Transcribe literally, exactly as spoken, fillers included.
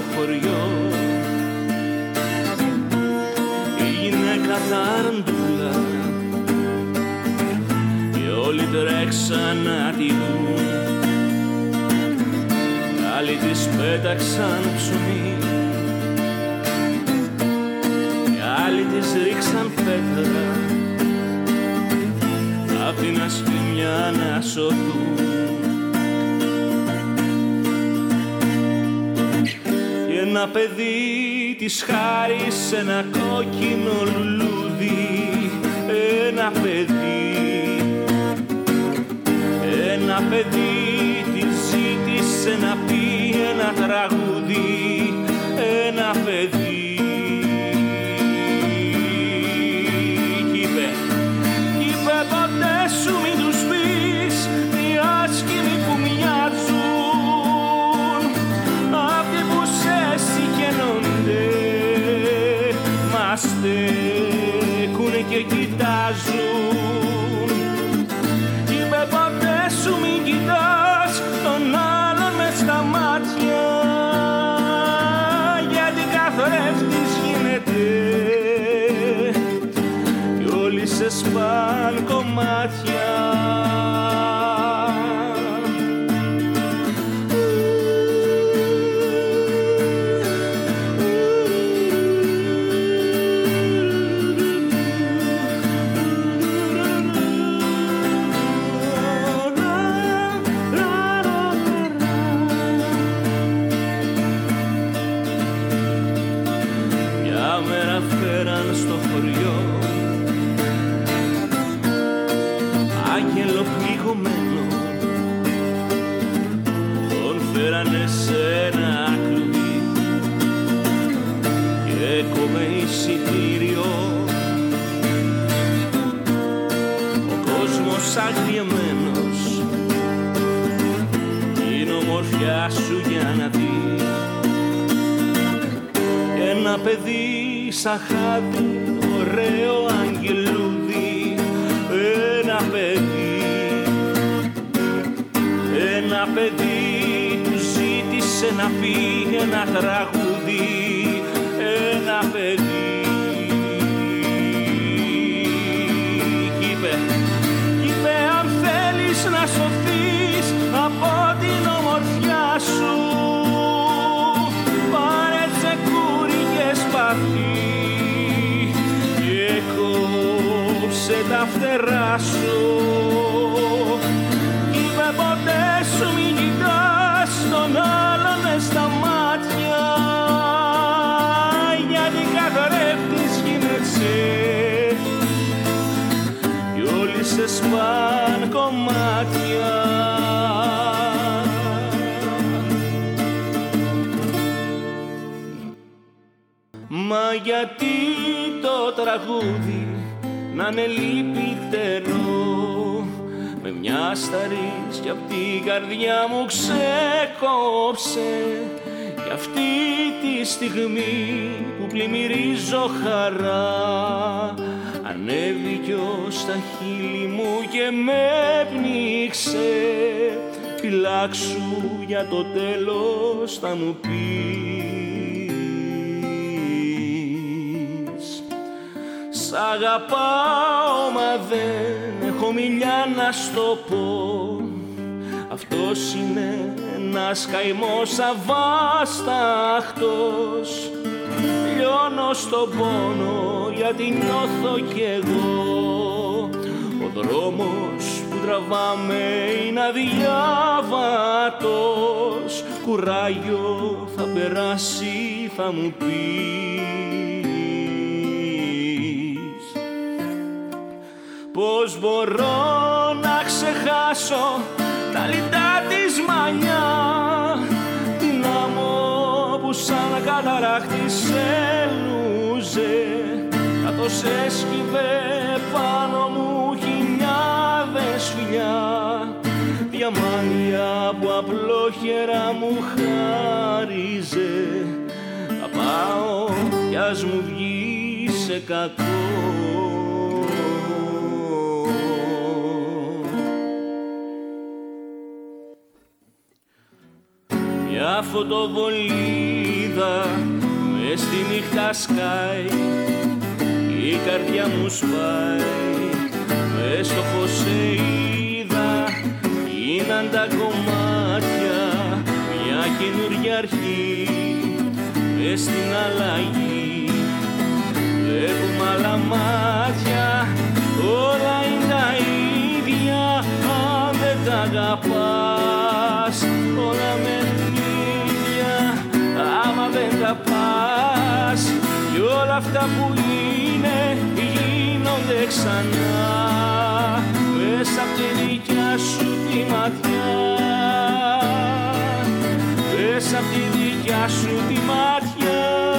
χωριό. Η γυναίκα ταραντούλα και όλοι τρέξαν να τη δουν. Άλλοι της πέταξαν ψωμί, άλλοι της ρίξαν πέτρα απ' την ασφημιά να σωθούν. Και ένα παιδί της χάρισε ένα κόκκινο λουλούδι. Ένα παιδί, ένα παιδί της ζήτησε να πει ένα τραγούδι. Ένα παιδί σου μην τους πεις οι άσχημοι που μοιάζουν, αυτοί που σε συγχαινόνται μας στέκουνε και κοιτάζουν. Είπε ποτέ σου μην κοιτάς τον άλλον μες στα μάτια, γιατί καθρέφτης γίνεται κι όλοι σε σπάν κομμάτια. Μια μέρα φέραν στο χωριό άγγελο πληγωμένο, τον φέρανε σε ένα κλουβί και έκοβε εισιτήριο. Ο κόσμος αγριεμένος, την ομορφιά σου για να δει. Ένα παιδί σαν χάδι, ωραίο αγγελούδι. Ένα παιδί, ένα παιδί του ζήτησε να πει ένα τραγούδι. Ένα παιδί κι είπε, κι είπε αν θέλεις να σωθείς από την ομορφιά σου, πάρε τσεκούρι και σπαθί και κόψε τα φτερά σου. Είπε ποτέ σου μην κοιτάς τον άλλον μες στα μάτια, γιατί καθρέφτης γίνεσαι κι όλοι σε σπάν κομμάτια. Μα γιατί το τραγούδι να είναι λυπητερό, με μια σταρής κι απ' την καρδιά μου ξεκόψε, κι αυτή τη στιγμή που πλημμυρίζω χαρά ανέβηκε ως στα χείλη μου και με πνίξε. Φυλάξου για το τέλος θα μου πεις. Σ' αγαπάω μα δεν έχω μιλιά να στο πω, αυτός είναι ένας καημός αβάσταχτος. Λιώνω στον πόνο γιατί νιώθω κι εγώ, ο δρόμος που τραβάμε είναι αδιάβατος. Κουράγιο θα περάσει θα μου πεις. Πώς μπορώ να ξεχάσω τα λιτά της μανιά, την άμμο που σαν καταράχτης έλουζε, καθώς έσκυβε πάνω μου χιλιάδες φιλιά, διαμάντια που απλόχερα μου χάριζε. Θα πάω κι ας μου βγει σε κακό. Μια φωτοβολίδα είδα μες στη νύχτα σκάει, η καρδιά μου σπάει. Μες στο φως σε είδα, γίναν τα κομμάτια μια καινούργια αρχή. Μες στην αλλαγή βλέπουμε άλλα μάτια, όλα είναι τα ίδια αν δεν τα αγαπάς. Όλα μένουν ίδια άμα δεν τα πας, κι όλα αυτά που είναι γίνονται ξανά μέσα απ' τη δικιά σου τη ματιά, μέσα απ' τη δικιά σου τη ματιά.